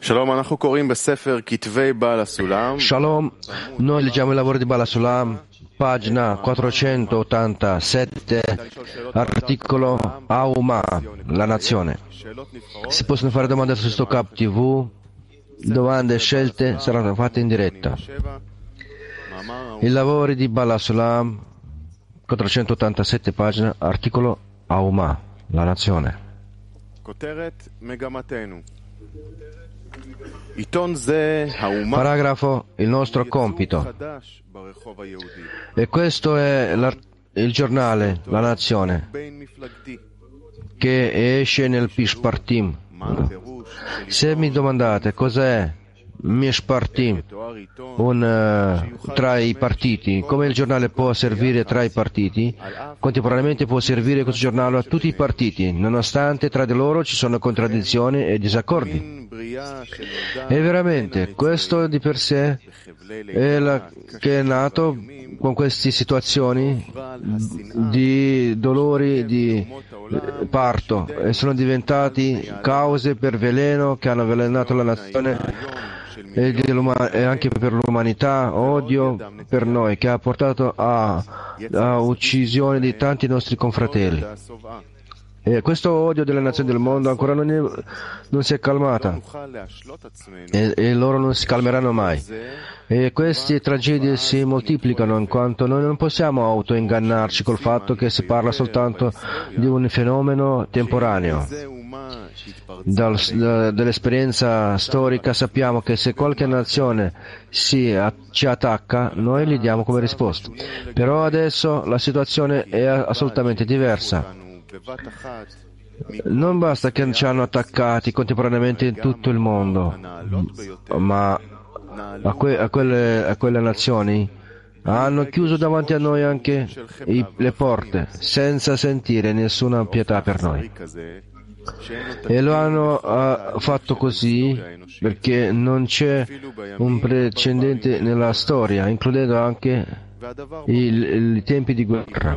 Shalom, noi leggiamo il lavoro di Baal HaSulam, pagina 487, articolo Auma, la nazione. Si possono fare domande su Stockup TV, domande e scelte saranno fatte in diretta. I lavori di Baal HaSulam, 487 pagina, articolo Auma, la nazione. Paragrafo, il nostro compito. E questo è il giornale, la nazione, che esce nel Mishpartim. Se mi domandate cos'è Mishpartim, tra i partiti, come il giornale può servire tra i partiti, contemporaneamente può servire questo giornale a tutti i partiti, nonostante tra di loro ci sono contraddizioni e disaccordi. E veramente questo di per sé che è nato con queste situazioni di dolori di parto e sono diventati cause per veleno che hanno avvelenato la nazione e anche per l'umanità, odio per noi che ha portato a uccisione di tanti nostri confratelli. E questo odio delle nazioni del mondo ancora non si è calmata e loro non si calmeranno mai. E queste tragedie si moltiplicano in quanto noi non possiamo autoingannarci col fatto che si parla soltanto di un fenomeno temporaneo. Dall'esperienza storica sappiamo che se qualche nazione ci attacca, noi gli diamo come risposta. Però adesso la situazione è assolutamente diversa. Non basta che ci hanno attaccati contemporaneamente in tutto il mondo, ma a quelle nazioni hanno chiuso davanti a noi anche le porte, senza sentire nessuna pietà per noi. E lo hanno fatto così perché non c'è un precedente nella storia, includendo anche i tempi di guerra.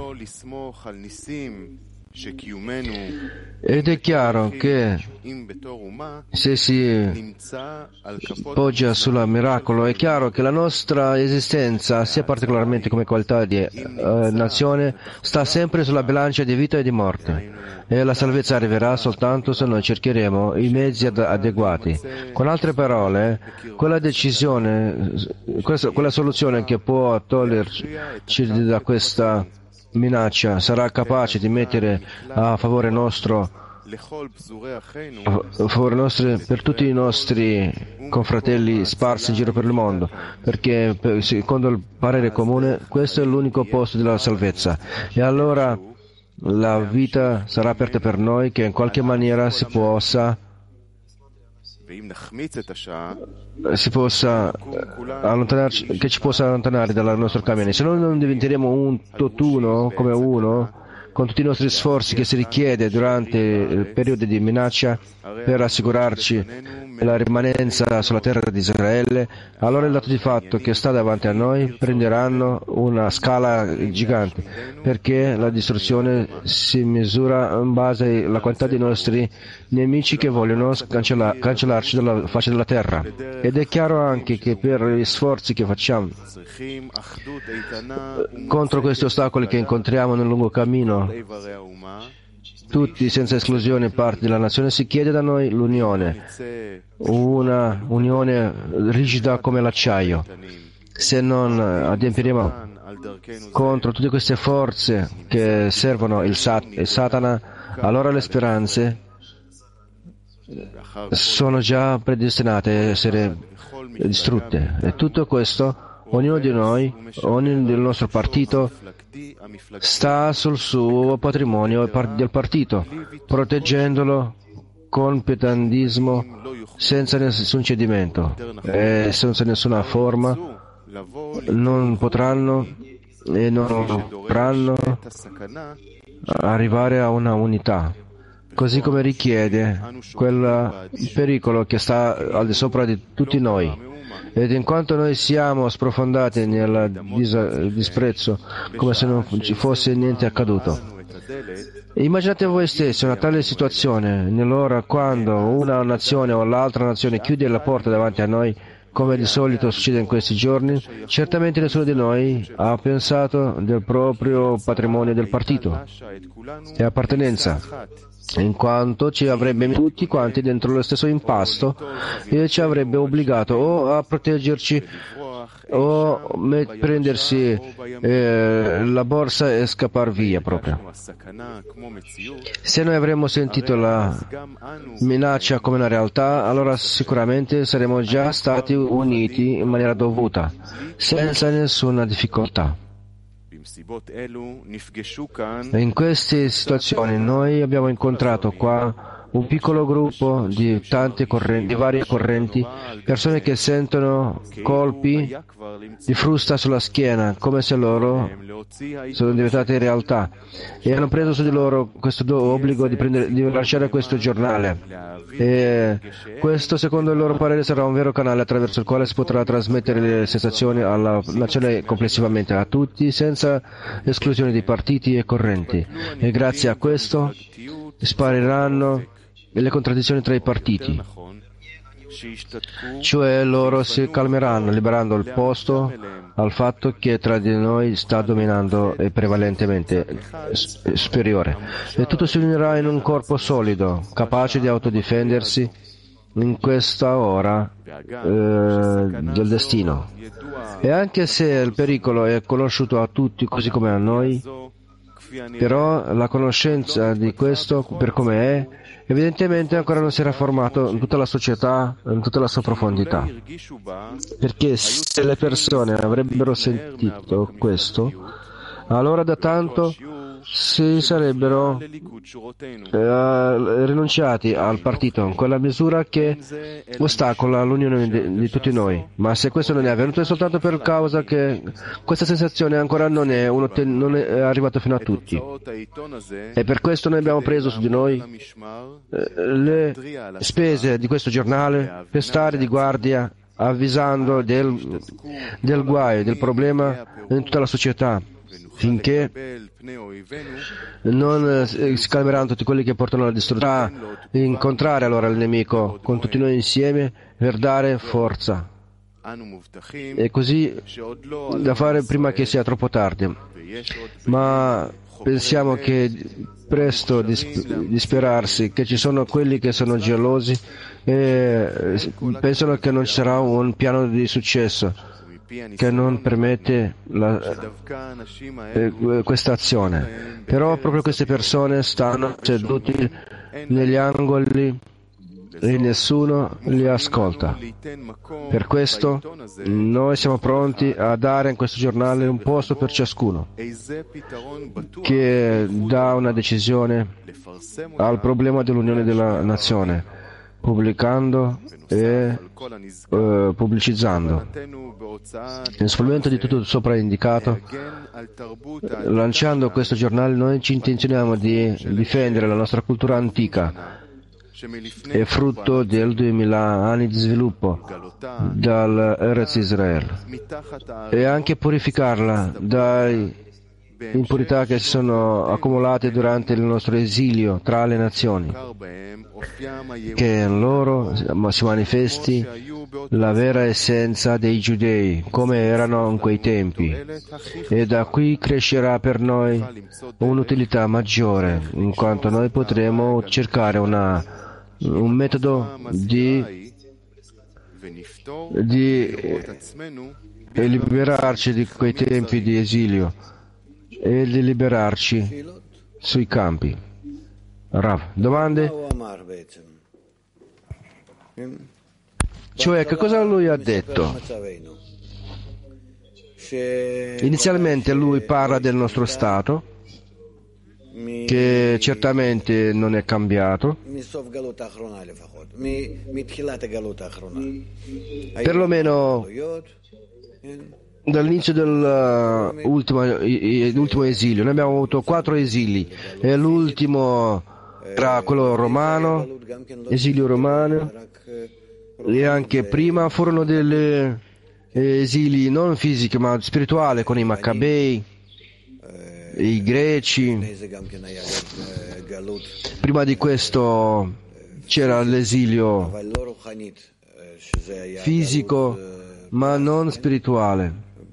Ed è chiaro che se si poggia sul miracolo, è chiaro che la nostra esistenza, sia particolarmente come qualità di nazione, sta sempre sulla bilancia di vita e di morte. E la salvezza arriverà soltanto se noi cercheremo i mezzi adeguati. Con altre parole, quella soluzione che può toglierci da questa minaccia sarà capace di mettere a favore nostro per tutti i nostri confratelli sparsi in giro per il mondo, perché secondo il parere comune questo è l'unico posto della salvezza. E allora la vita sarà aperta per noi che in qualche maniera si possa allontanarci, che ci possa allontanare dal nostro cammino. Se noi non diventeremo un tutt'uno, come uno, con tutti i nostri sforzi che si richiede durante il periodo di minaccia per assicurarci la rimanenza sulla terra di Israele, allora il dato di fatto che sta davanti a noi prenderanno una scala gigante, perché la distruzione si misura in base alla quantità dei nostri nemici che vogliono cancellarci dalla faccia della terra. Ed è chiaro anche che per gli sforzi che facciamo contro questi ostacoli che incontriamo nel lungo cammino, tutti senza esclusione parti della nazione, si chiede da noi l'unione, una unione rigida come l'acciaio. Se non adempiremo contro tutte queste forze che servono il Satana, allora le speranze sono già predestinate a essere distrutte. E tutto questo, ognuno di noi, ognuno del nostro partito, sta sul suo patrimonio del partito, proteggendolo con pietandismo, senza nessun cedimento e senza nessuna forma. Non potranno arrivare a una unità, così come richiede quel pericolo che sta al di sopra di tutti noi. Ed in quanto noi siamo sprofondati nel disprezzo, come se non ci fosse niente accaduto, Immaginate voi stessi una tale situazione, nell'ora quando una nazione o l'altra nazione chiude la porta davanti a noi, come di solito succede in questi giorni. Certamente nessuno di noi ha pensato del proprio patrimonio del partito e appartenenza, in quanto ci avrebbe messo tutti quanti dentro lo stesso impasto e ci avrebbe obbligato o a proteggerci o prendersi la borsa e scappare via proprio. Se noi avremmo sentito la minaccia come una realtà, allora sicuramente saremmo già stati uniti in maniera dovuta, senza nessuna difficoltà. E in queste situazioni noi abbiamo incontrato qua un piccolo gruppo di di varie correnti, persone che sentono colpi di frusta sulla schiena, come se loro sono diventate realtà, e hanno preso su di loro questo obbligo di lasciare questo giornale. E questo, secondo il loro parere, sarà un vero canale attraverso il quale si potrà trasmettere le sensazioni alla nazione complessivamente, a tutti, senza esclusione di partiti e correnti. E grazie a questo spariranno le contraddizioni tra i partiti, cioè loro si calmeranno, liberando il posto al fatto che tra di noi sta dominando e prevalentemente superiore, e tutto si unirà in un corpo solido, capace di autodifendersi in questa ora del destino. E anche se il pericolo è conosciuto a tutti così come a noi, però la conoscenza di questo per come è evidentemente ancora non si era formato in tutta la società, in tutta la sua profondità. Perché se le persone avrebbero sentito questo, allora da tanto si sarebbero rinunciati al partito in quella misura che ostacola l'unione di tutti noi. Ma se questo non è avvenuto è soltanto per causa che questa sensazione ancora non è arrivata fino a tutti. E per questo noi abbiamo preso su di noi le spese di questo giornale per stare di guardia, avvisando del guaio, del problema in tutta la società, finché non si calmeranno tutti quelli che portano alla distruzione, incontrare allora il nemico con tutti noi insieme per dare forza, e così da fare prima che sia troppo tardi. Ma pensiamo che presto disperarsi, che ci sono quelli che sono gelosi e pensano che non ci sarà un piano di successo che non permette questa azione. Però proprio queste persone stanno seduti negli angoli e nessuno li ascolta. Per questo noi siamo pronti a dare in questo giornale un posto per ciascuno che dà una decisione al problema dell'unione della nazione, pubblicando e pubblicizzando nel supplemento di tutto sopra indicato. Lanciando questo giornale noi ci intenzioniamo di difendere la nostra cultura antica, è frutto del 2000 anni di sviluppo dal Eretz Israel, e anche purificarla dalle impurità che si sono accumulate durante il nostro esilio tra le nazioni, che in loro si manifesti la vera essenza dei giudei come erano in quei tempi, e da qui crescerà per noi un'utilità maggiore, in quanto noi potremo cercare un metodo di liberarci di quei tempi di esilio e di liberarci sui campi. Rav, domande? Cioè, che cosa lui ha detto? Inizialmente lui parla del nostro stato, che certamente non è cambiato, perlomeno dall'inizio dell'ultimo esilio. Noi abbiamo avuto 4 esili, e l'ultimo era quello romano, esilio romano, e anche prima furono delle esili non fisici ma spirituali con i Maccabei, i greci. Prima di questo c'era l'esilio fisico, ma non spirituale.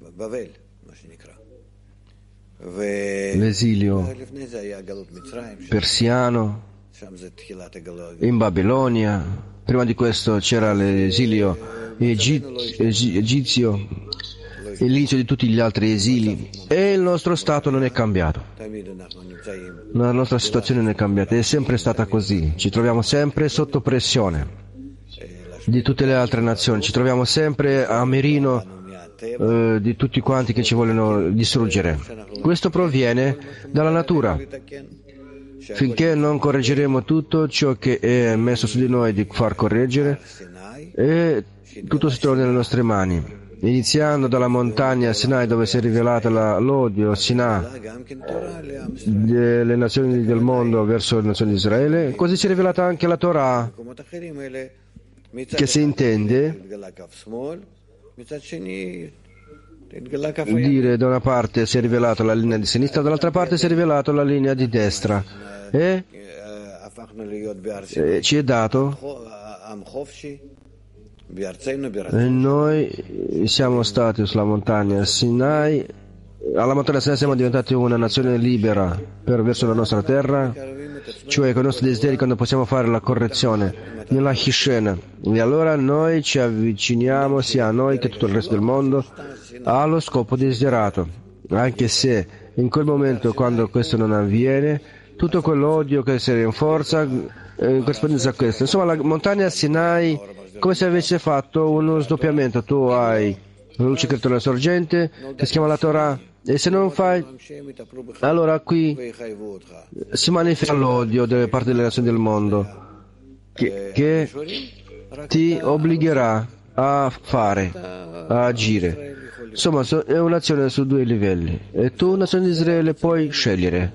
L'esilio persiano in Babilonia. Prima di questo c'era l'esilio egizio, l'inizio di tutti gli altri esili, e il nostro stato non è cambiato. La nostra situazione non è cambiata, è sempre stata così. Ci troviamo sempre sotto pressione di tutte le altre nazioni, ci troviamo sempre a mirino di tutti quanti che ci vogliono distruggere. Questo proviene dalla natura. Finché non correggeremo tutto ciò che è messo su di noi di far correggere, e tutto si trova nelle nostre mani, iniziando dalla montagna Sinai, dove si è rivelata l'odio Sinai delle nazioni del mondo verso le nazioni di Israele. Così si è rivelata anche la Torah, che si intende dire da una parte si è rivelata la linea di sinistra, dall'altra parte si è rivelata la linea di destra, e ci è dato, e noi siamo stati sulla montagna Sinai. Alla montagna Sinai siamo diventati una nazione libera verso la nostra terra, cioè con i nostri desideri, quando possiamo fare la correzione nella Hishena, e allora noi ci avviciniamo sia a noi che a tutto il resto del mondo allo scopo desiderato, anche se in quel momento, quando questo non avviene, tutto quell'odio che si rinforza in corrispondenza a questo. Insomma, la montagna Sinai, come se avesse fatto uno sdoppiamento. Tu hai la luce creatura della sorgente, che si chiama la Torah, e se non fai, allora qui si manifesta l'odio delle parti delle nazioni del mondo, che ti obbligherà a fare, a agire. Insomma, è un'azione su due livelli, e tu, nazione di Israele, puoi scegliere.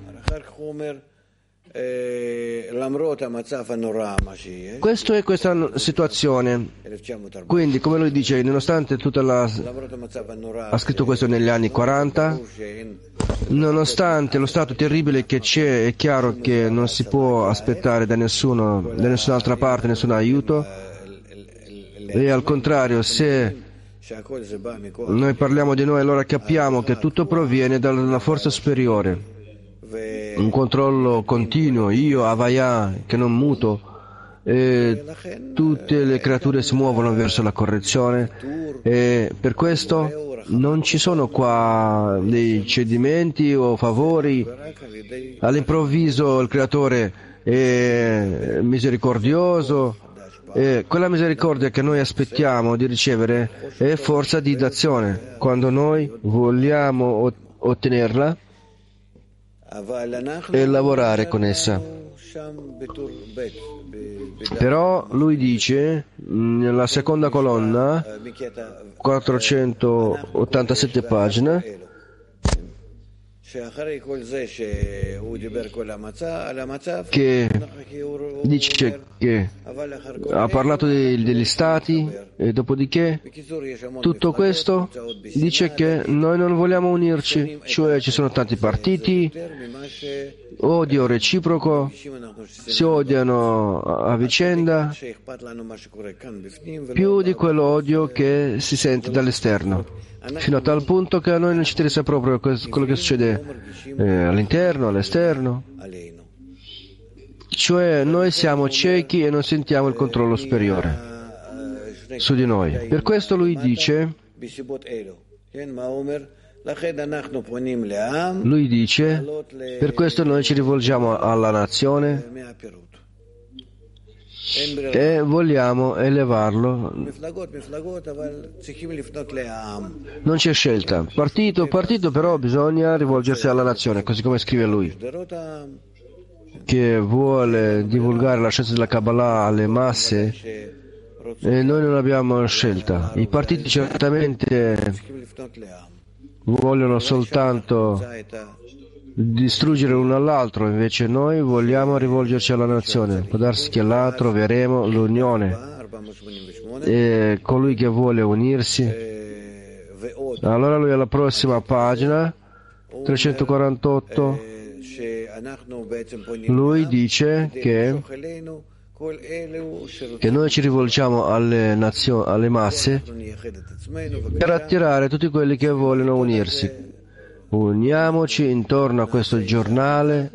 Questa è questa situazione. Quindi, come lui dice, nonostante ha scritto questo negli anni 40, nonostante lo stato terribile che c'è, è chiaro che non si può aspettare da nessun'altra parte nessun aiuto, e al contrario, se noi parliamo di noi, allora capiamo che tutto proviene da una forza superiore, un controllo continuo, io, Havaya, che non muto, e tutte le creature si muovono verso la correzione, e per questo non ci sono qua dei cedimenti o favori. All'improvviso il creatore è misericordioso, e quella misericordia che noi aspettiamo di ricevere è forza di d'azione. Quando noi vogliamo ottenerla e lavorare con essa. Però lui dice nella seconda colonna, 487 pagine, che dice che ha parlato degli stati, e dopodiché tutto questo dice che noi non vogliamo unirci, cioè ci sono tanti partiti, odio reciproco, si odiano a vicenda, più di quell'odio che si sente dall'esterno, fino a tal punto che a noi non ci interessa proprio quello che succede all'interno, all'esterno. Cioè noi siamo ciechi e non sentiamo il controllo superiore su di noi. Per questo lui dice, per questo noi ci rivolgiamo alla nazione e vogliamo elevarlo. Non c'è scelta. Partito, però bisogna rivolgersi alla nazione, così come scrive lui, che vuole divulgare la scienza della Kabbalah alle masse, e noi non abbiamo scelta. I partiti certamente vogliono soltanto distruggere l'uno all'altro, invece noi vogliamo rivolgerci alla nazione. Può darsi che là troveremo l'unione, e colui che vuole unirsi, allora lui alla prossima pagina 348, lui dice che noi ci rivolgiamo alle masse per attirare tutti quelli che vogliono unirsi. Uniamoci intorno a questo giornale,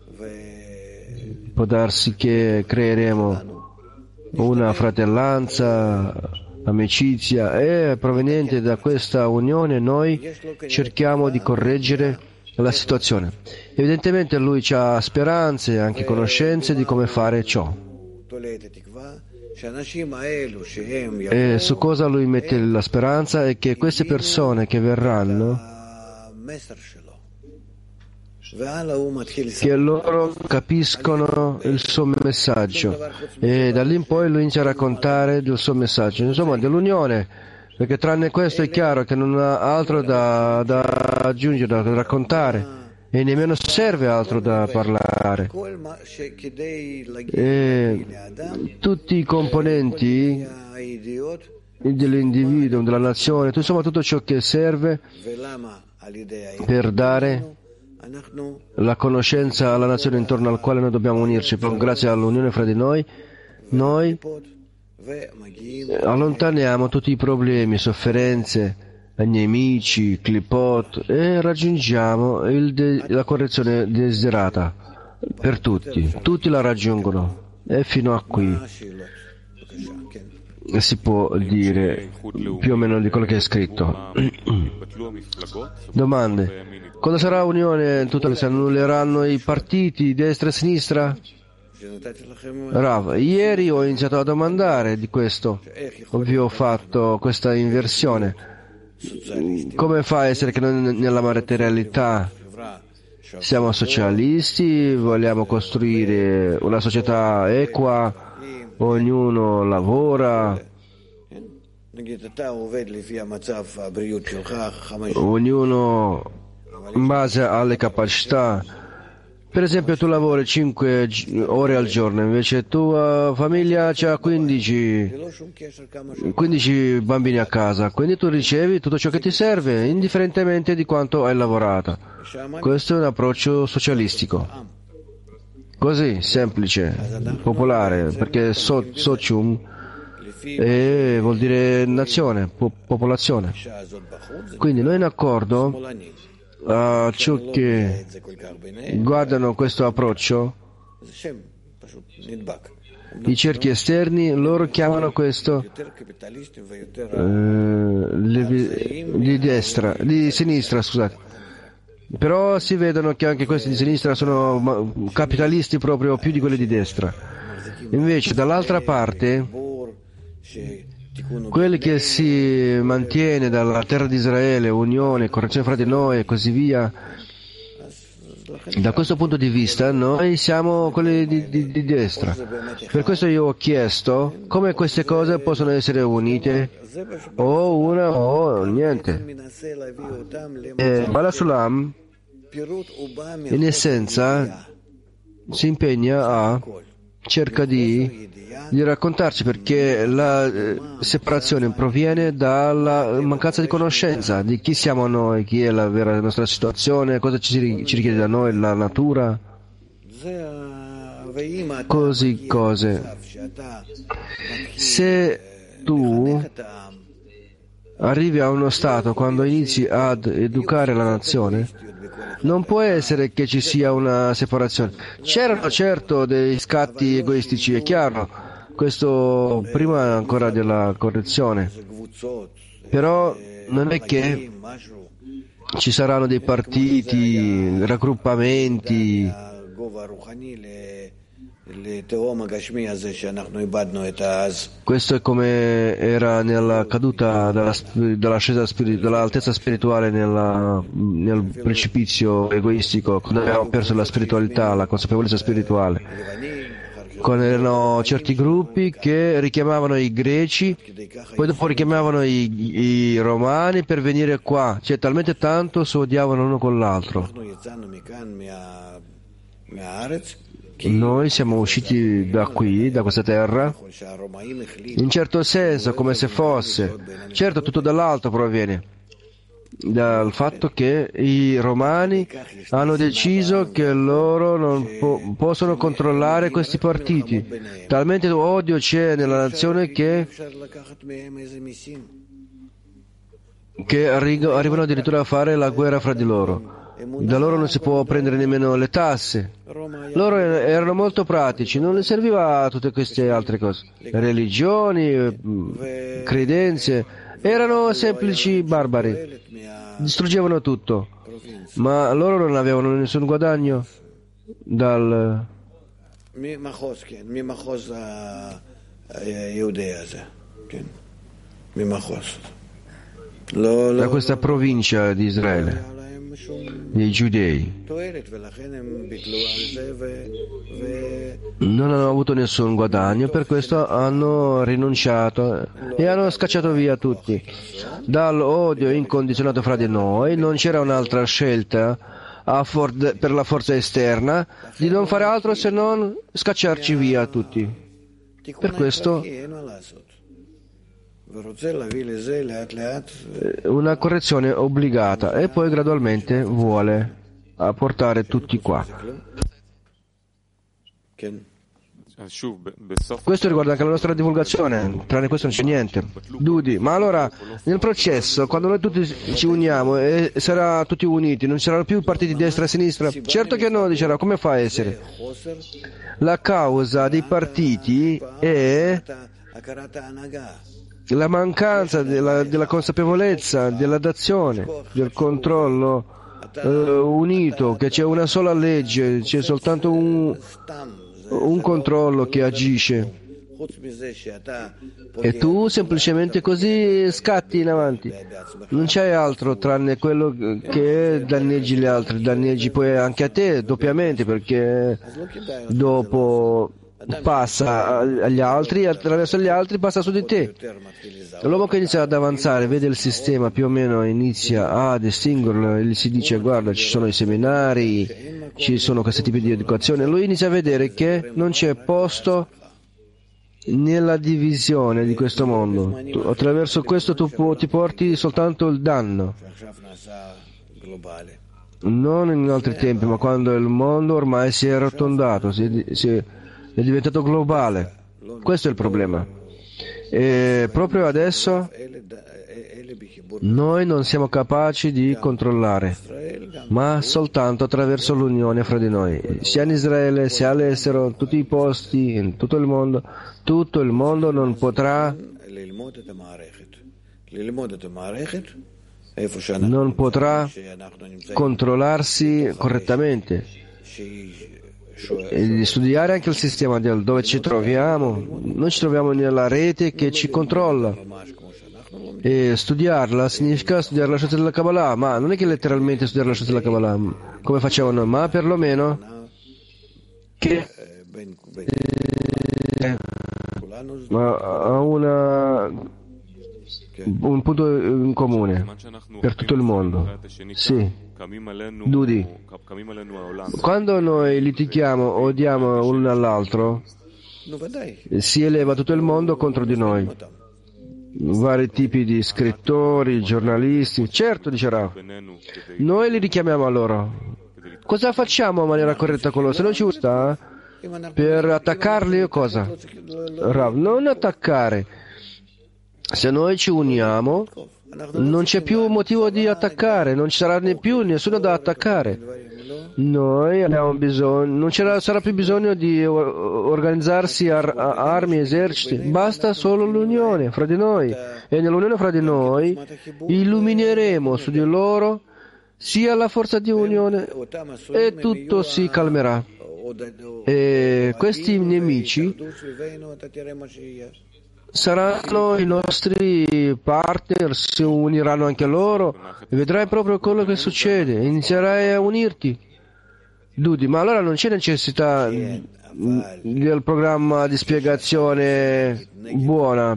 può darsi che creeremo una fratellanza, amicizia, e proveniente da questa unione noi cerchiamo di correggere la situazione. Evidentemente lui ha speranze e anche conoscenze di come fare ciò. E su cosa lui mette la speranza è che queste persone che verranno, che loro capiscono il suo messaggio, e da lì in poi lui inizia a raccontare del suo messaggio, insomma dell'unione, perché tranne questo è chiaro che non ha altro da aggiungere, da raccontare, e nemmeno serve altro da parlare. E tutti i componenti dell'individuo, della nazione, insomma tutto ciò che serve per dare la conoscenza alla nazione intorno al quale noi dobbiamo unirci. Però grazie all'unione fra di noi allontaniamo tutti i problemi, sofferenze, nemici, clipot, e raggiungiamo la correzione desiderata per tutti. Tutti la raggiungono, e fino a qui si può dire più o meno di quello che è scritto. Domande: cosa sarà unione totale? Si annulleranno i partiti destra e sinistra? Rav, ieri ho iniziato a domandare di questo, vi ho fatto questa inversione. Come fa a essere che noi nella materialità siamo socialisti, vogliamo costruire una società equa, ognuno lavora, ognuno in base alle capacità. Per esempio tu lavori 5 ore al giorno, invece tua famiglia ha 15 bambini a casa, quindi tu ricevi tutto ciò che ti serve, indifferentemente di quanto hai lavorato. Questo è un approccio socialistico. Così, semplice, popolare, perché socium vuol dire nazione, popolazione. Quindi noi in accordo a ciò che guardano questo approccio, i cerchi esterni, loro chiamano questo di sinistra, scusate. Però si vedono che anche questi di sinistra sono capitalisti proprio più di quelli di destra. Invece dall'altra parte, quelli che si mantiene dalla terra di Israele, unione, correzione fra di noi e così via, da questo punto di vista noi siamo quelli di destra. Per questo io ho chiesto come queste cose possono essere unite, o una o niente. Bala Sulam in essenza si impegna cerca di raccontarci, perché la separazione proviene dalla mancanza di conoscenza di chi siamo noi, chi è la vera nostra situazione, cosa ci richiede da noi la natura, cose. Se tu arrivi a uno stato quando inizi ad educare la nazione, non può essere che ci sia una separazione. C'erano certo dei scatti egoistici, è chiaro, questo prima ancora della correzione, però non è che ci saranno dei partiti, raggruppamenti. Questo è come era nella caduta dall'altezza spirituale nel precipizio egoistico, quando abbiamo perso la spiritualità, la consapevolezza spirituale. Quando erano certi gruppi che richiamavano i greci, poi dopo richiamavano i romani per venire qua, cioè talmente tanto si odiavano l'uno con l'altro. Noi siamo usciti da qui, da questa terra, in certo senso, come se fosse. Certo, tutto dall'alto proviene. dal fatto che i romani hanno deciso che loro non possono controllare questi partiti. Talmente odio c'è nella nazione che arrivano addirittura a fare la guerra fra di loro. Da loro non si può prendere nemmeno le tasse. Loro erano molto pratici, non le serviva tutte queste altre cose. Religioni, credenze, erano semplici barbari. Distruggevano tutto. Ma loro non avevano nessun guadagno dal... da questa provincia di Israele, dei giudei. Non hanno avuto nessun guadagno, per questo hanno rinunciato e hanno scacciato via tutti. Dall'odio incondizionato fra di noi non c'era un'altra scelta per la forza esterna di non fare altro se non scacciarci via tutti. Per questo una correzione obbligata e poi gradualmente vuole portare tutti qua. Questo riguarda anche la nostra divulgazione, tranne questo non c'è niente. Dudi, ma allora nel processo, quando noi tutti ci uniamo e sarà tutti uniti, non ci saranno più partiti di destra e sinistra? Certo che no, dicerà, come fa a essere? La causa dei partiti è la mancanza della consapevolezza, della dazione, del controllo unito, che c'è una sola legge, c'è soltanto un controllo che agisce e tu semplicemente così scatti in avanti, non c'è altro tranne quello che danneggi gli altri, danneggi poi anche a te doppiamente, perché dopo passa agli altri, attraverso gli altri passa su di te. L'uomo che inizia ad avanzare vede il sistema, più o meno inizia a distinguerlo e gli si dice guarda, ci sono i seminari, ci sono questi tipi di educazione. Lui inizia a vedere che non c'è posto nella divisione di questo mondo. Attraverso questo tu ti porti soltanto il danno, non in altri tempi, ma quando il mondo ormai si è arrotondato, è diventato globale. Questo è il problema. E proprio adesso noi non siamo capaci di controllare, ma soltanto attraverso l'unione fra di noi, sia in Israele, sia all'estero, tutti i posti, in tutto il mondo non potrà controllarsi correttamente. E di studiare anche il sistema dove ci troviamo. Noi ci troviamo nella rete che ci controlla, e studiarla significa studiare la scienza della Kabbalah, ma non è che letteralmente studiare la scienza della Kabbalah come facciamo noi, ma perlomeno che ha un punto in comune per tutto il mondo. Sì. Dudi, quando noi litighiamo, odiamo l'uno all'altro, si eleva tutto il mondo contro di noi. Vari tipi di scrittori, giornalisti, certo, dicerà. Noi li richiamiamo a loro. Cosa facciamo in maniera corretta con loro? Se non ci gusta, per attaccarli o cosa? Rav, non attaccare. Se noi ci uniamo, non c'è più motivo di attaccare, non ci sarà più nessuno da attaccare. Noi abbiamo bisogno, non sarà più bisogno di organizzarsi armi, eserciti, basta solo l'unione fra di noi, e nell'unione fra di noi illumineremo su di loro sia la forza di unione e tutto si calmerà. E questi nemici saranno i nostri partner, si uniranno anche loro e vedrai proprio quello che succede, inizierai a unirti. Dudi, ma allora non c'è necessità del programma di spiegazione buona.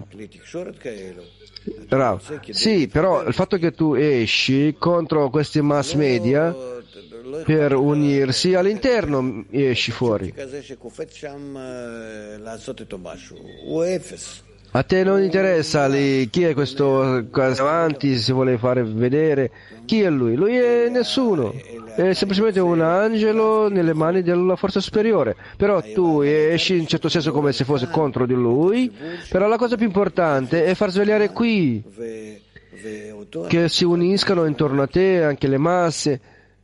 Rav, sì, però il fatto che tu esci contro questi mass media per unirsi all'interno, esci fuori. A te non interessa lì chi è questo avanti, si vuole fare vedere. Chi è lui? Lui è nessuno. È semplicemente un angelo nelle mani della forza superiore. Però tu esci in certo senso come se fosse contro di lui. Però la cosa più importante è far svegliare qui, che si uniscano intorno a te anche le masse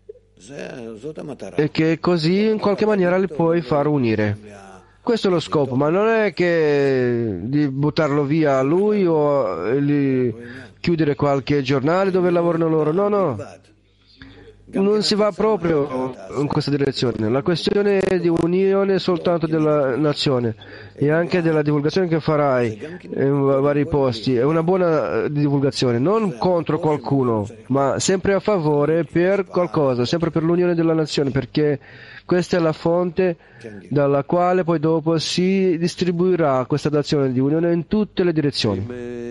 e che così in qualche maniera li puoi far unire. Questo è lo scopo, ma non è che di buttarlo via a lui o chiudere qualche giornale dove lavorano loro. No, no. Non si va proprio in questa direzione. La questione è di unione soltanto della nazione e anche della divulgazione che farai in vari posti. È una buona divulgazione, non contro qualcuno, ma sempre a favore per qualcosa, sempre per l'unione della nazione, perché questa è la fonte dalla quale poi dopo si distribuirà questa nazione di unione in tutte le direzioni.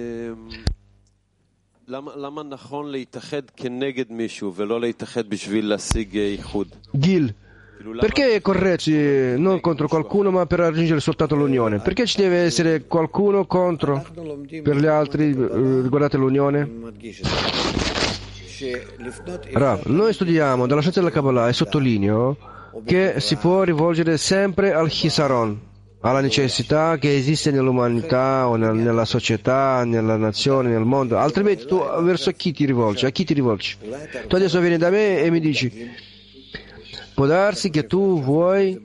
Gil, perché è corretto non contro qualcuno ma per raggiungere soltanto l'unione? Perché ci deve essere qualcuno contro per gli altri riguardate l'unione? Rav, noi studiamo dalla scienza della Kabbalah e sottolineo che si può rivolgere sempre al Chisaron, alla necessità che esiste nell'umanità o nella società, nella nazione, nel mondo. Altrimenti tu verso chi ti rivolgi? A chi ti rivolgi? Tu adesso vieni da me e mi dici: può darsi che tu vuoi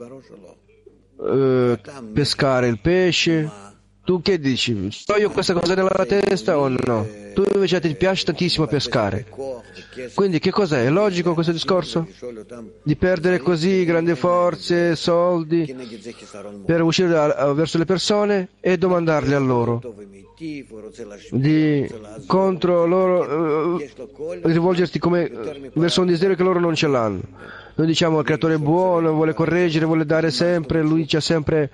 pescare il pesce. Tu che dici? Ho io questa cosa nella testa o no? Tu invece ti piace tantissimo pescare. Quindi che cos'è? È logico questo discorso? Di perdere così grandi forze, soldi per uscire verso le persone e domandarli a loro, di contro loro, rivolgerti come verso un desiderio che loro non ce l'hanno. Noi diciamo il creatore è buono, vuole correggere, vuole dare sempre, lui c'ha sempre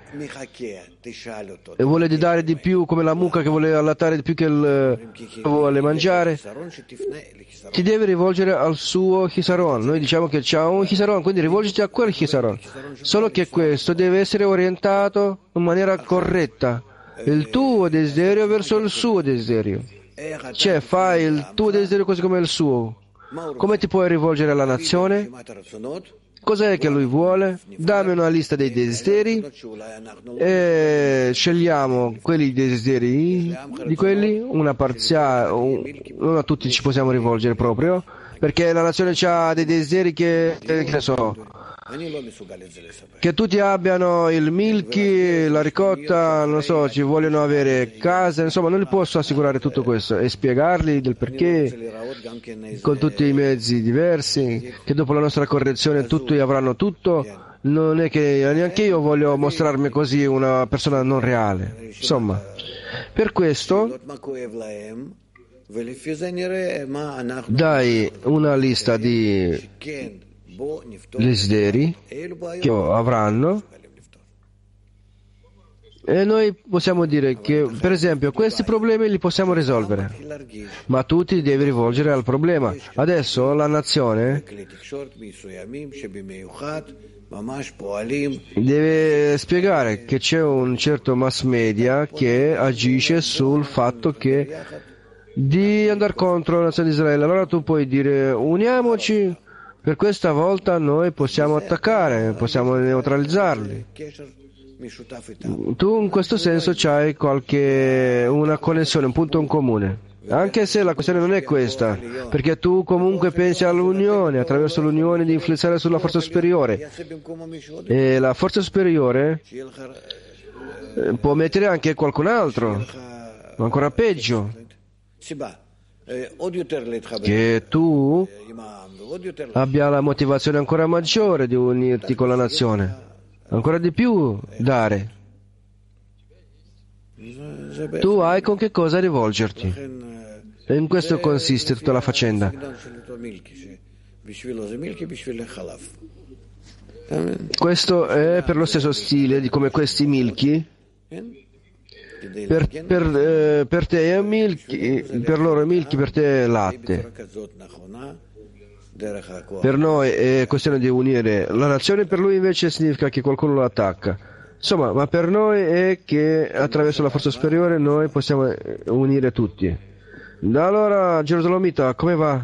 e vuole dare di più, come la mucca che vuole allattare di più che vuole mangiare. Ti deve rivolgere al suo Chisaron. Noi diciamo che c'ha un Chisaron, quindi rivolgiti a quel Chisaron. Solo che questo deve essere orientato in maniera corretta, il tuo desiderio verso il suo desiderio. Cioè fai il tuo desiderio così come il suo. Come ti puoi rivolgere alla nazione? Cos'è che lui vuole? Dammi una lista dei desideri e scegliamo quelli desideri di quelli, una parziale, non a tutti ci possiamo rivolgere proprio, perché la nazione ha dei desideri che ne so, che tutti abbiano il milky, la ricotta, non so, ci vogliono avere case, insomma non li posso assicurare tutto questo e spiegargli del perché con tutti i mezzi diversi, che dopo la nostra correzione tutti avranno tutto. Non è che neanche io voglio mostrarmi così una persona non reale, insomma. Per questo dai una lista di desideri che avranno e noi possiamo dire che per esempio questi problemi li possiamo risolvere, ma tu ti devi rivolgere al problema. Adesso la nazione deve spiegare che c'è un certo mass media che agisce sul fatto che di andare contro la nazione di Israele. Allora tu puoi dire uniamoci, per questa volta noi possiamo attaccare, possiamo neutralizzarli. Tu in questo senso c'hai una connessione, un punto in comune, anche se la questione non è questa, perché tu comunque pensi all'unione, attraverso l'unione di influenzare sulla forza superiore, e la forza superiore può mettere anche qualcun altro, ancora peggio, che tu abbia la motivazione ancora maggiore di unirti con la nazione, ancora di più dare. Tu hai con che cosa rivolgerti, e in questo consiste tutta la faccenda. Questo è per lo stesso stile di come questi milky per te è milky, per loro è milky, per te è latte. Per noi è questione di unire la nazione, per lui invece significa che qualcuno lo attacca. Insomma, ma per noi è che attraverso la forza superiore noi possiamo unire tutti. Da allora, Gerosolomita, come va?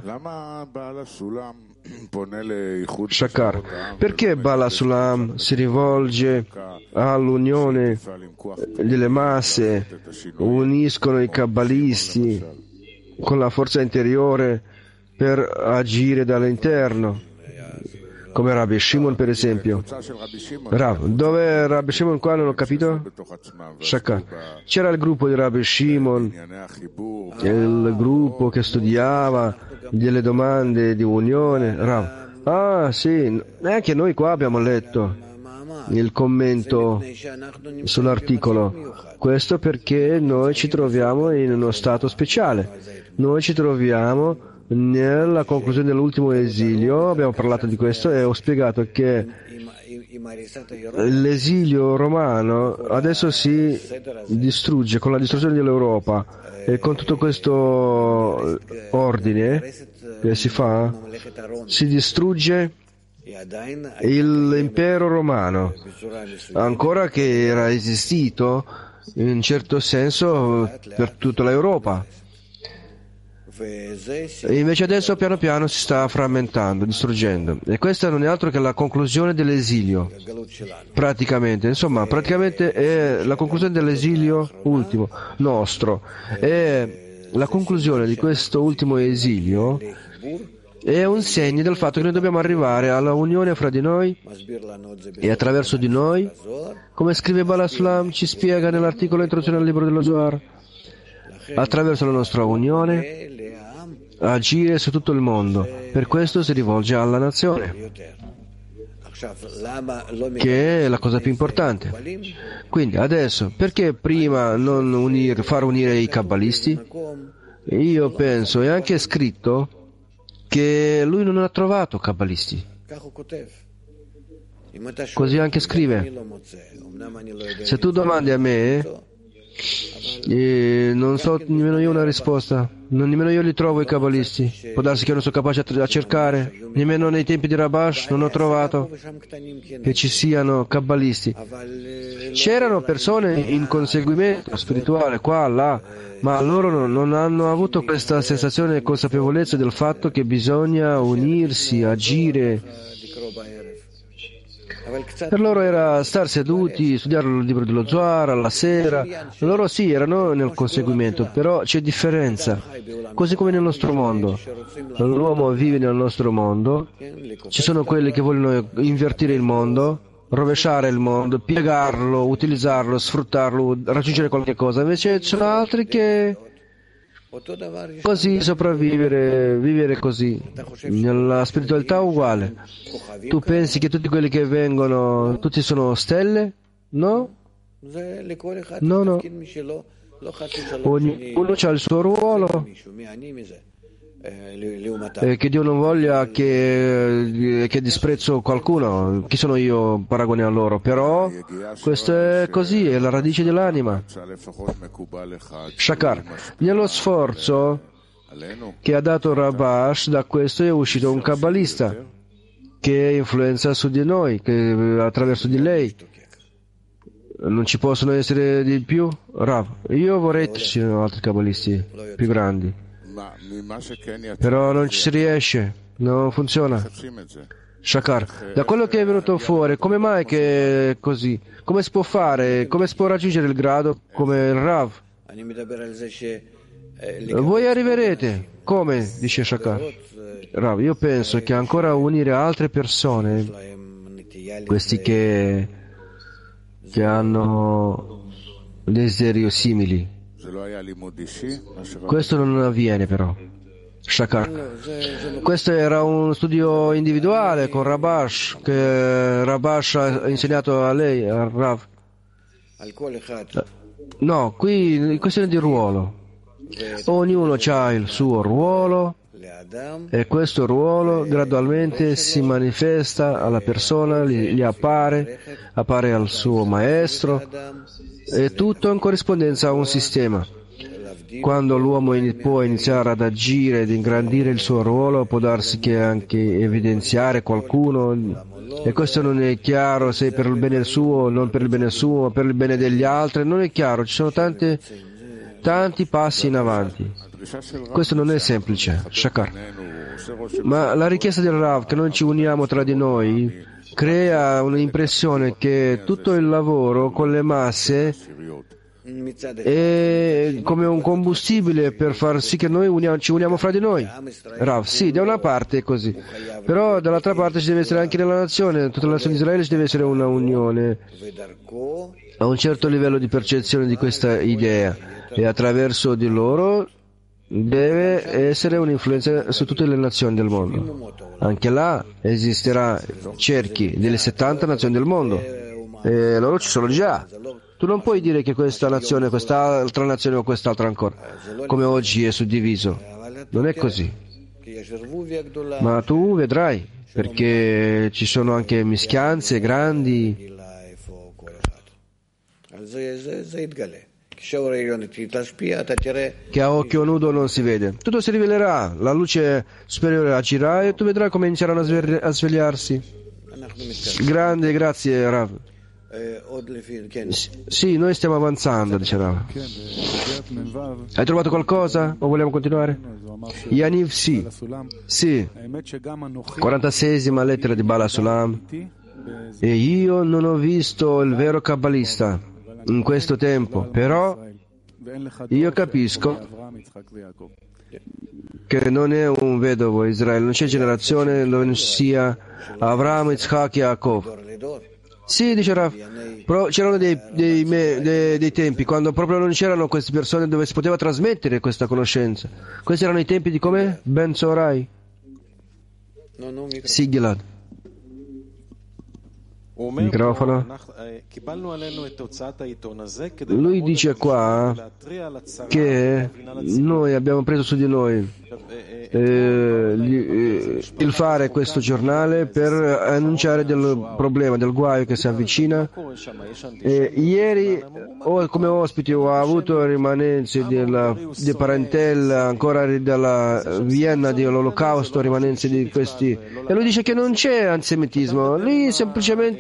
Shakar, perché Bala Sulam si rivolge all'unione delle masse, uniscono i kabbalisti con la forza interiore per agire dall'interno, come Rabbi Shimon per esempio? Dove è Rabbi Shimon qua? Non ho capito? Shakar. C'era il gruppo di Rabbi Shimon, il gruppo che studiava delle domande di unione. Ah sì, anche noi qua abbiamo letto il commento sull'articolo. Questo perché noi ci troviamo in uno stato speciale. Noi ci troviamo nella conclusione dell'ultimo esilio, abbiamo parlato di questo e ho spiegato che l'esilio romano adesso si distrugge con la distruzione dell'Europa e con tutto questo ordine che si fa, si distrugge l'impero romano, ancora che era esistito in un certo senso per tutta l'Europa. E invece adesso piano piano si sta frammentando, distruggendo. E questa non è altro che la conclusione dell'esilio, praticamente. Insomma, praticamente è la conclusione dell'esilio ultimo nostro. E la conclusione di questo ultimo esilio è un segno del fatto che noi dobbiamo arrivare alla unione fra di noi e attraverso di noi, come scrive Bala Sulam, ci spiega nell'articolo introduzione al libro dello Zohar, attraverso la nostra unione agire su tutto il mondo. Per questo si rivolge alla nazione, che è la cosa più importante. Quindi adesso, perché prima non far unire i kabbalisti? Io penso, è anche scritto che lui non ha trovato kabbalisti. Così anche scrive. Se tu domandi a me, non so nemmeno io una risposta, nemmeno io li trovo i kabbalisti. Può darsi che non sono capace a cercare, nemmeno nei tempi di Rabash non ho trovato che ci siano kabbalisti. C'erano persone in conseguimento spirituale qua, là, ma loro non hanno avuto questa sensazione e consapevolezza del fatto che bisogna unirsi, agire. Per loro era star seduti, studiare il libro dello Zohar alla sera. Loro sì, erano nel conseguimento, però c'è differenza. Così come nel nostro mondo. L'uomo vive nel nostro mondo, ci sono quelli che vogliono invertire il mondo, rovesciare il mondo, piegarlo, utilizzarlo, sfruttarlo, raggiungere qualche cosa. Invece ci sono altri che così sopravvivere, vivere così. Nella spiritualità è uguale. Tu pensi che tutti quelli che vengono, tutti sono stelle? No? No, no. Ognuno ha il suo ruolo. Che Dio non voglia che disprezzo qualcuno. Chi sono io paragone a loro? Però questo è così, è la radice dell'anima. Shakar, nello sforzo che ha dato Rabash, da questo è uscito un kabbalista che influenza su di noi, che attraverso di lei non ci possono essere di più. Rav, io vorrei che ci siano altri kabbalisti più grandi, però non ci si riesce, non funziona. Shakar, da quello che è venuto fuori, come mai che è così? Come si può fare? Come si può raggiungere il grado come il Rav? Voi arriverete. Come? Dice Shakar. Rav, io penso che ancora unire altre persone, questi che hanno desideri simili, questo non avviene però. Shakar, questo era un studio individuale con Rabash, che Rabash ha insegnato a lei, a Rav. No, qui è questione di ruolo. Ognuno ha il suo ruolo e questo ruolo gradualmente si manifesta alla persona, gli appare al suo maestro, e tutto in corrispondenza a un sistema. Quando l'uomo può iniziare ad agire ed ingrandire il suo ruolo, può darsi che anche evidenziare qualcuno e questo non è chiaro se è per il bene suo, non per il bene suo, per il bene degli altri, non è chiaro, ci sono tanti passi in avanti. Questo non è semplice, Shakar. Ma la richiesta del Rav che noi ci uniamo tra di noi crea un'impressione che tutto il lavoro con le masse è come un combustibile per far sì che noi ci uniamo fra di noi. Rav, sì, da una parte è così, però dall'altra parte ci deve essere anche nella nazione, tutta la nazione di Israele ci deve essere una unione a un certo livello di percezione di questa idea e attraverso di loro deve essere un'influenza su tutte le nazioni del mondo. Anche là esisterà cerchi delle 70 nazioni del mondo e loro ci sono già. Tu non puoi dire che questa nazione, quest'altra nazione o quest'altra ancora, come oggi è suddiviso. Non è così. Ma tu vedrai, perché ci sono anche mischianze grandi. Che a occhio nudo non si vede. Tutto si rivelerà, la luce superiore agirà e tu vedrai come inizieranno a svegliarsi. Grande, grazie Rav. Sì, noi stiamo avanzando, dice Rav. Hai trovato qualcosa o vogliamo continuare? Yaniv, sì. Sì. 46esima lettera di Bala Sulam. E io non ho visto il vero kabbalista in questo tempo, però io capisco che non è un vedovo Israele, non c'è generazione dove non sia Avraham, Yitzhak e Yaakov. Sì, dice Rav, però c'erano dei tempi quando proprio non c'erano queste persone dove si poteva trasmettere questa conoscenza. Questi erano i tempi di come? Ben Zorai. Sì, Gilad. Microfono. Lui dice qua che noi abbiamo preso su di noi il fare questo giornale per annunciare del problema, del guaio che si avvicina. Ieri come ospiti ho avuto rimanenze di parentela ancora dalla Vienna dell'Olocausto, rimanenze di questi, e lui dice che non c'è antisemitismo lì, semplicemente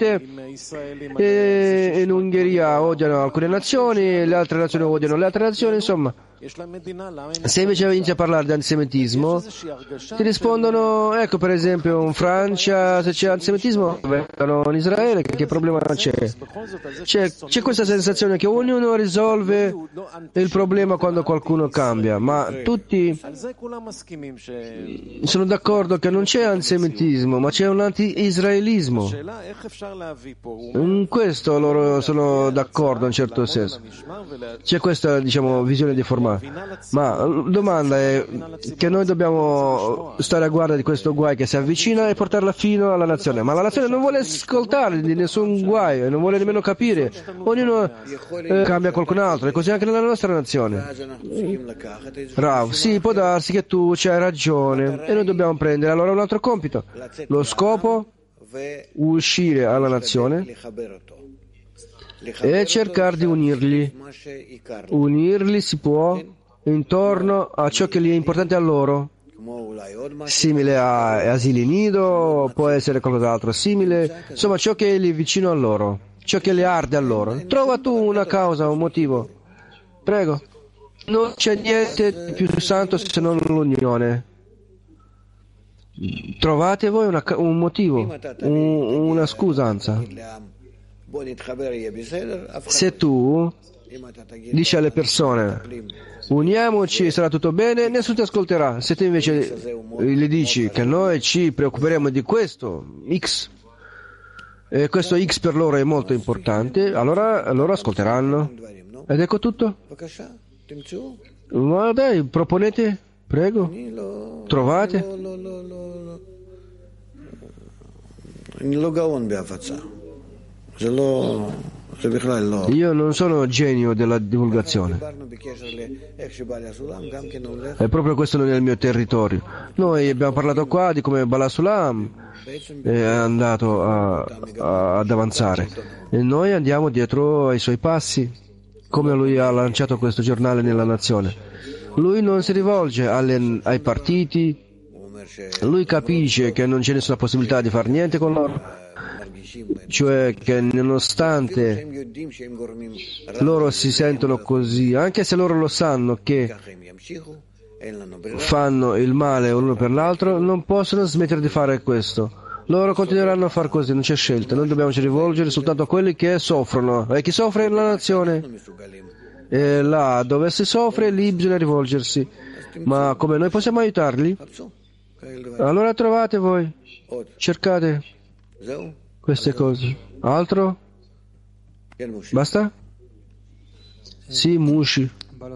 in Ungheria odiano alcune nazioni, le altre nazioni odiano le altre nazioni, insomma. Se invece inizi a parlare di antisemitismo, ti rispondono, ecco per esempio in Francia se c'è antisemitismo, vengono in Israele, che problema c'è? C'è questa sensazione che ognuno risolve il problema quando qualcuno cambia, ma tutti sono d'accordo che non c'è antisemitismo, ma c'è un anti-israelismo. In questo loro sono d'accordo in un certo senso. C'è questa, diciamo, visione deformata. Ma la domanda è che noi dobbiamo stare a guardia di questo guai che si avvicina e portarla fino alla nazione. Ma la nazione non vuole ascoltare di nessun guaio, non vuole nemmeno capire. Ognuno cambia qualcun altro, e così anche nella nostra nazione. Rav, sì, può darsi che tu c'hai ragione e noi dobbiamo prendere allora un altro compito. Lo scopo? Uscire alla nazione e cercare di unirli. Unirli si può intorno a ciò che gli è importante a loro, simile a asili nido, può essere qualcos'altro simile, insomma ciò che è lì vicino a loro, ciò che le arde a loro. Trova tu una causa, un motivo, prego. Non c'è niente di più santo se non l'unione. Trovate voi un motivo, una scusanza. Se tu dici alle persone uniamoci, sarà tutto bene, nessuno ti ascolterà. Se tu invece gli dici che noi ci preoccuperemo di questo X e questo X per loro è molto importante, allora loro ascolteranno. Ed ecco tutto. Ma dai, proponete, prego, trovate. Io non sono genio della divulgazione, e proprio questo non è il mio territorio. Noi abbiamo parlato qua di come Bala Sulam è andato ad avanzare e noi andiamo dietro ai suoi passi, come lui ha lanciato questo giornale nella nazione. Lui non si rivolge ai partiti, lui capisce che non c'è nessuna possibilità di fare niente con loro. cioè che nonostante loro si sentono così, anche se loro lo sanno che fanno il male uno per l'altro, non possono smettere di fare questo. Loro continueranno a fare così, non c'è scelta. Noi dobbiamo rivolgere soltanto a quelli che soffrono. E chi soffre è la nazione. E là dove si soffre, lì bisogna rivolgersi. Ma come noi possiamo aiutarli? Allora trovate voi, cercate queste cose. Altro? Basta? Sì, Mushi.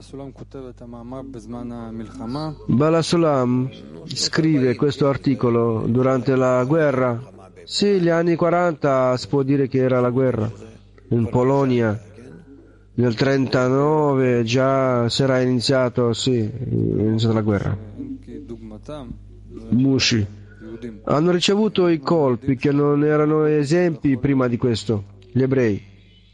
Bala Sulam scrive questo articolo durante la guerra. Sì, gli anni 40 si può dire che era la guerra. In Polonia, nel 39 già si era iniziato, sì, è iniziata la guerra. Mushi. Hanno ricevuto i colpi che non erano esempi prima di questo, gli ebrei.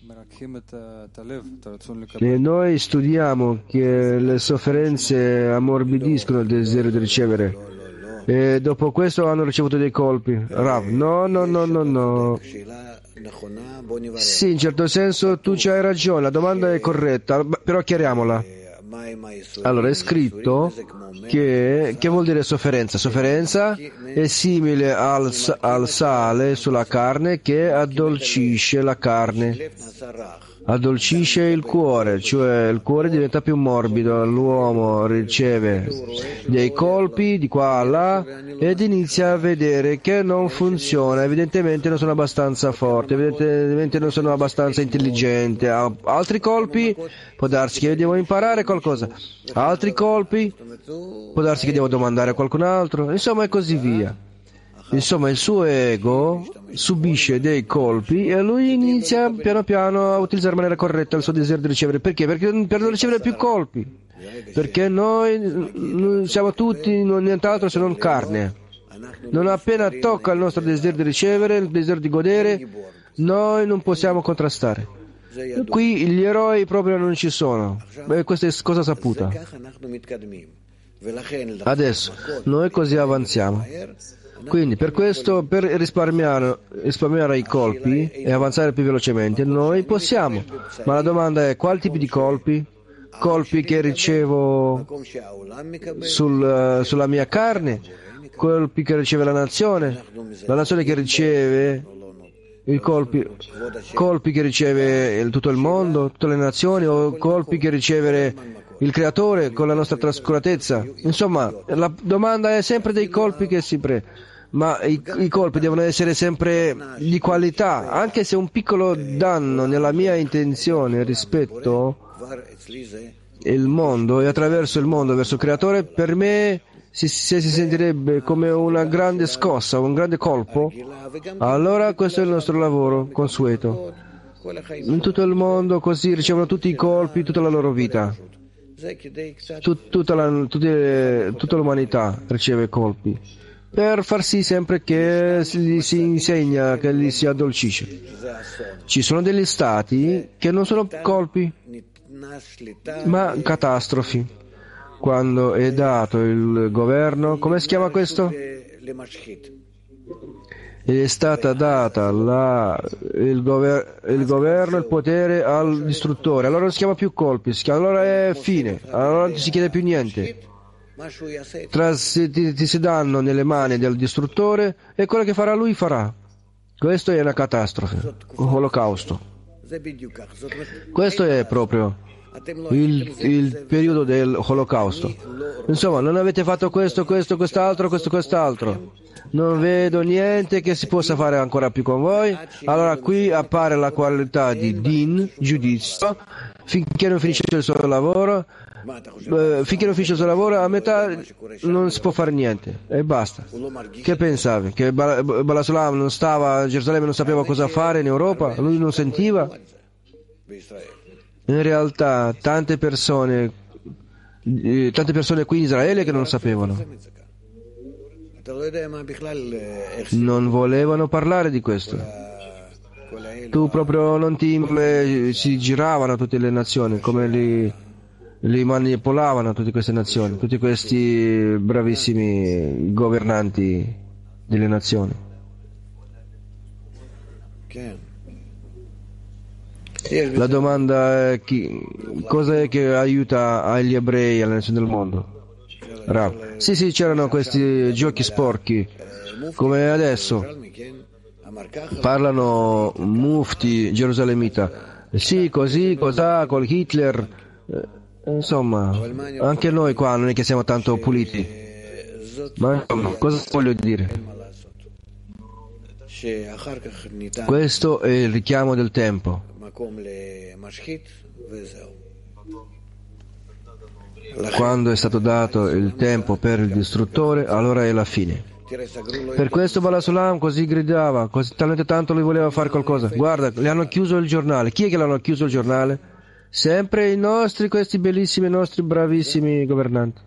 E noi studiamo che le sofferenze ammorbidiscono il desiderio di ricevere. E dopo questo hanno ricevuto dei colpi. Rav, no. Sì, in certo senso tu c'hai ragione, la domanda è corretta, però chiariamola. Allora, è scritto che vuol dire sofferenza? Sofferenza è simile al sale sulla carne che addolcisce la carne, addolcisce il cuore, cioè il cuore diventa più morbido, l'uomo riceve dei colpi di qua a là ed inizia a vedere che non funziona, evidentemente non sono abbastanza forte, evidentemente non sono abbastanza intelligente, altri colpi, può darsi che devo imparare qualcosa, altri colpi, può darsi che devo domandare a qualcun altro, insomma e così via. Insomma, il suo ego subisce dei colpi e lui inizia piano piano a utilizzare in maniera corretta il suo desiderio di ricevere. Perché? Perché per non ricevere più colpi. Perché noi siamo tutti nient'altro se non carne. Non appena tocca il nostro desiderio di ricevere, il desiderio di godere, noi non possiamo contrastare. Qui gli eroi proprio non ci sono. Questa è cosa saputa. Adesso, noi così avanziamo. Quindi per questo, per risparmiare i colpi e avanzare più velocemente, noi possiamo. Ma la domanda è: quali tipi di colpi? Colpi che ricevo sulla mia carne? Colpi che riceve la nazione che riceve i colpi che riceve tutto il mondo, tutte le nazioni, o colpi che riceve il creatore con la nostra trascuratezza. Insomma, la domanda è sempre dei colpi che si ma i colpi devono essere sempre di qualità, anche se un piccolo danno nella mia intenzione rispetto il mondo e attraverso il mondo verso il creatore, per me se si sentirebbe come una grande scossa, un grande colpo, allora questo è il nostro lavoro consueto. In tutto il mondo così ricevono tutti i colpi tutta la loro vita. Tutta l'umanità riceve colpi per far sì sempre che si insegna, che li si addolcisce. Ci sono degli stati che non sono colpi ma catastrofi. Quando è dato il governo, come si chiama questo? È stata data il governo, il potere al distruttore, allora non si chiama più colpi, allora è fine, allora non si chiede più niente. Ti si danno nelle mani del distruttore e quello che farà lui farà. Questo è una catastrofe, un olocausto. Questo è proprio il periodo dell'olocausto. Insomma, non avete fatto questo, quest'altro. Non vedo niente che si possa fare ancora più con voi. Allora qui appare la qualità di din, giudizio, finché non finisce il suo lavoro. A metà non si può fare niente e basta. Che pensavi? Che Bala Sulam non stava a Gerusalemme, non sapeva cosa fare in Europa? Lui non sentiva? In realtà tante persone qui in Israele che non sapevano, non volevano parlare di questo. Tu proprio non si giravano tutte le nazioni, come li manipolavano tutte queste nazioni, tutti questi bravissimi governanti delle nazioni. La domanda è cosa è che aiuta gli ebrei alla nazione del mondo? Rav. Sì, c'erano questi giochi sporchi, come adesso. Parlano mufti gerusalemita. Sì, così, cos'ha, col Hitler. Insomma, anche noi qua non è che siamo tanto puliti. Ma insomma, cosa voglio dire? Questo è il richiamo del tempo. Quando è stato dato il tempo per il distruttore, allora è la fine. Per questo Balasulam così gridava, così talmente tanto lui voleva fare qualcosa. Guarda, le hanno chiuso il giornale. Chi è che l'hanno chiuso il giornale? Sempre questi bellissimi, nostri bravissimi governanti.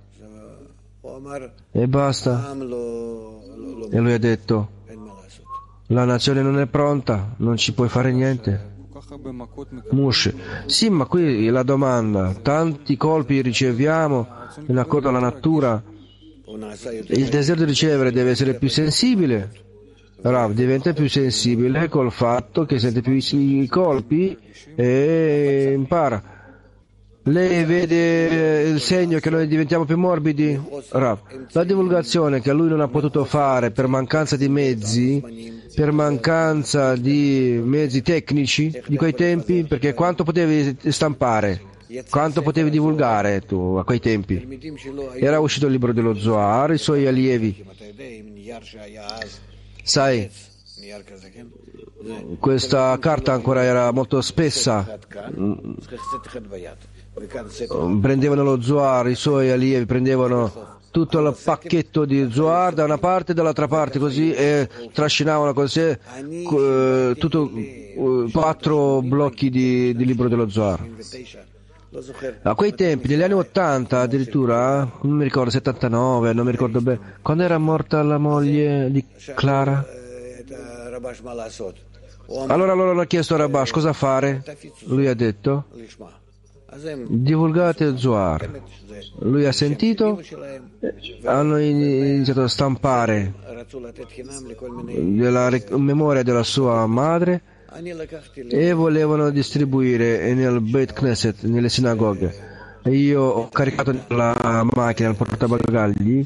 E basta. E lui ha detto, la nazione non è pronta, non ci puoi fare niente. Mush. Sì, ma qui la domanda, tanti colpi riceviamo in accordo alla natura. Il desiderio di ricevere deve essere più sensibile. Rav diventa più sensibile col fatto che sente più i colpi e impara. Lei vede il segno che noi diventiamo più morbidi? Rav, la divulgazione che lui non ha potuto fare per mancanza di mezzi tecnici di quei tempi, perché quanto potevi stampare? Quanto potevi divulgare tu a quei tempi? Era uscito il libro dello Zohar, i suoi allievi. Sai, questa carta ancora era molto spessa. Prendevano lo Zohar, i suoi allievi prendevano tutto il pacchetto di Zohar da una parte e dall'altra parte così e trascinavano con sé 4 blocchi di libro dello Zohar. A quei tempi, negli anni 80 addirittura, non mi ricordo, 79, non mi ricordo bene, quando era morta la moglie di Clara? Allora loro hanno chiesto a Rabash cosa fare. Lui ha detto, divulgate il Zohar. Lui ha sentito, hanno iniziato a stampare della memoria della sua madre e volevano distribuire nel Beit Knesset, nelle sinagoghe. Io ho caricato la macchina, il portabagagli,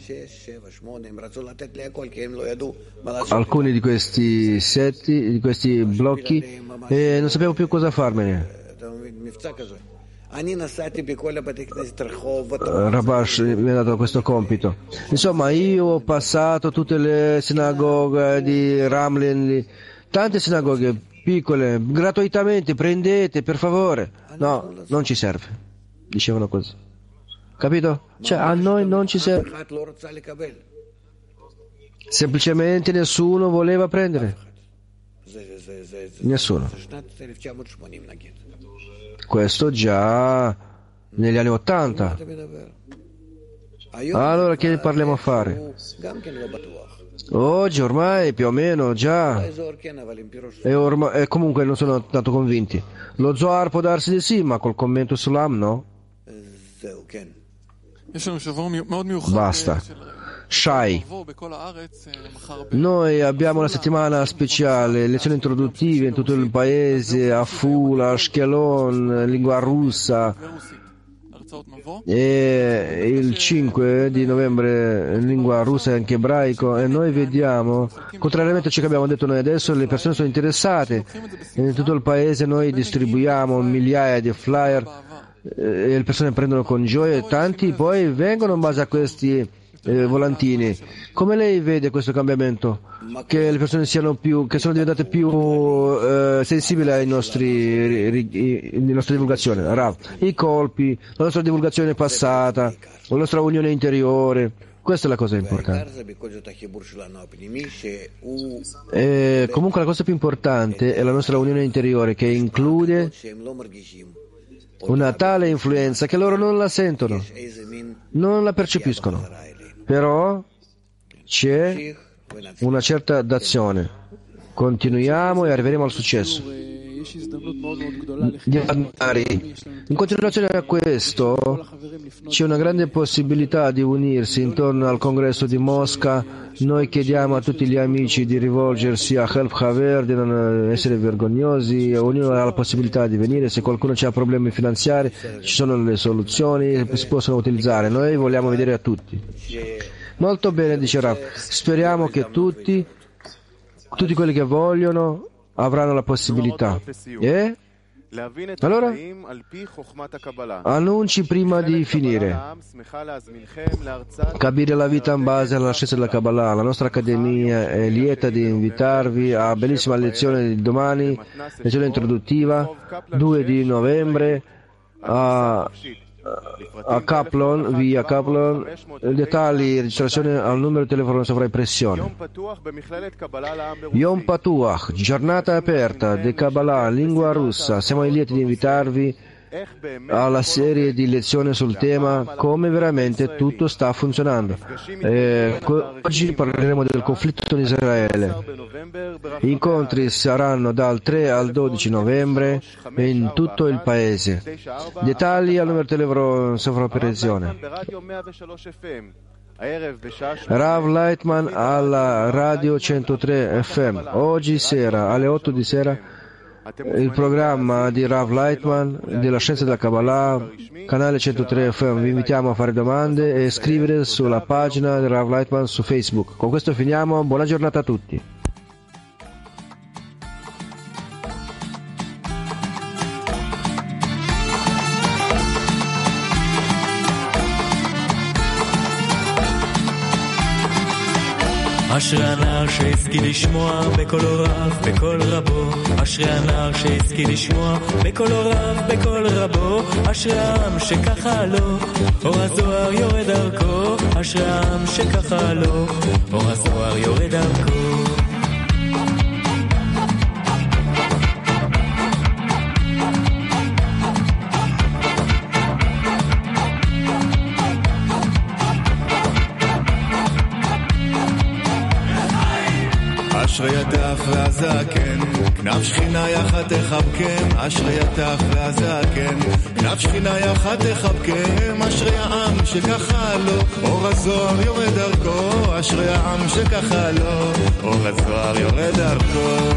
alcuni di questi blocchi e non sapevo più cosa farmene. Rabash mi ha dato questo compito. Insomma, io ho passato tutte le sinagoghe di Ramlin, tante sinagoghe piccole, gratuitamente, prendete per favore. No, non ci serve, dicevano così. Capito? Cioè, a noi non ci serve. Semplicemente nessuno voleva prendere. Nessuno. Questo già negli anni 80. Allora che parliamo a fare? Oggi ormai più o meno già. E comunque non sono tanto convinti. Lo Zohar può darsi di sì, ma col commento sull'Am no? Basta. Shai. Noi abbiamo una settimana speciale, lezioni introduttive in tutto il paese, a Fula, Ashkelon, lingua russa, e il 5 di novembre lingua russa e anche ebraico, e noi vediamo, contrariamente a ciò che abbiamo detto noi adesso, le persone sono interessate, in tutto il paese noi distribuiamo migliaia di flyer e le persone prendono con gioia e tanti poi vengono in base a questi volantini. Come lei vede questo cambiamento? Che le persone sono diventate più sensibili alle nostre divulgazioni, Rav, i colpi, la nostra divulgazione passata, la nostra unione interiore. Questa è la cosa importante. E comunque la cosa più importante è la nostra unione interiore, che include una tale influenza che loro non la sentono, non la percepiscono. Però c'è una certa d'azione. Continuiamo e arriveremo al successo. In continuazione a questo, c'è una grande possibilità di unirsi intorno al congresso di Mosca. Noi chiediamo a tutti gli amici di rivolgersi a Help Haver, di non essere vergognosi, ognuno ha la possibilità di venire. Se qualcuno ha problemi finanziari, ci sono le soluzioni che si possono utilizzare. Noi vogliamo vedere a tutti. Molto bene, dice Rav. Speriamo che tutti quelli che vogliono avranno la possibilità. E allora, annunci prima di finire. Capire la vita in base alla scienza della Kabbalah. La nostra accademia è lieta di invitarvi a bellissima lezione di domani, lezione introduttiva, 2 di novembre, a Kaplan, via Kaplan. Dettagli, registrazione al numero di telefono sovraimpressione. Yom Patuach, giornata aperta di Kabbalah, lingua russa. Siamo lieti di invitarvi alla serie di lezioni sul tema come veramente tutto sta funzionando. Oggi parleremo del conflitto in Israele. Gli incontri saranno dal 3 al 12 novembre in tutto il paese. Dettagli al numero di telefono sovraimpressione. Rav Lightman alla Radio 103 FM. Oggi sera alle 8 di sera il programma di Rav Lightman della scienza della Kabbalah, canale 103 FM. Vi invitiamo a fare domande e scrivere sulla pagina di Rav Lightman su Facebook. Con questo finiamo. Buona giornata a tutti. אשרי הנער שהשכיל לשמוע בקול רב, בקול רבו. אשרי הנער שהשכיל לשמוע בקול רב, בקול רבו. אשרי העם שככה לו, אור הזוהר יורד דרכו. אשרי העם שככה לו, אור הזוהר יורד דרכו. אשרי הטף והזקן, כנף שכינה יחד תחבקם. אשרי הטף והזקן, כנף שכינה יחד תחבקם. אשרי העם שככה לו, אור הזוהר יורד דרכו. אשרי העם שככה לו, אור הזוהר יורד דרכו.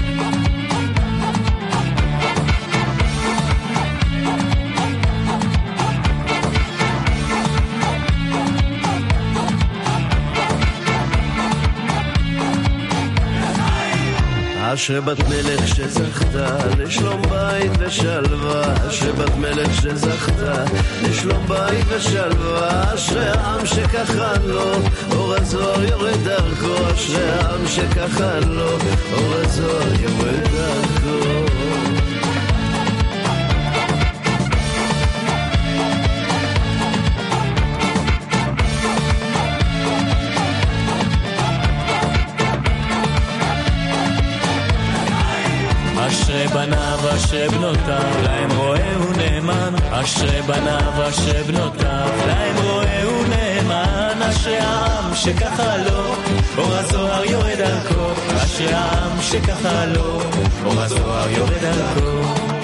אשרי בת מלך שזכתה לשלום בית ושלווה. אשרי בת מלך שזכתה לשלום בית ושלווה. אשרי העם שככה לו, אור הזוהר יורד דרכו. אשרי העם שככה לו, אור הזוהר יורד דרכו. אשרי בניו אשרי בנותיו, להם רואה הוא נאמן. אשרי בניו אשרי בנותיו, להם רואה הוא נאמן. אשרי העם שככה לו, אור הזוהר יורד דרכו. אשרי העם שככה לו, אור הזוהר יורד דרכו.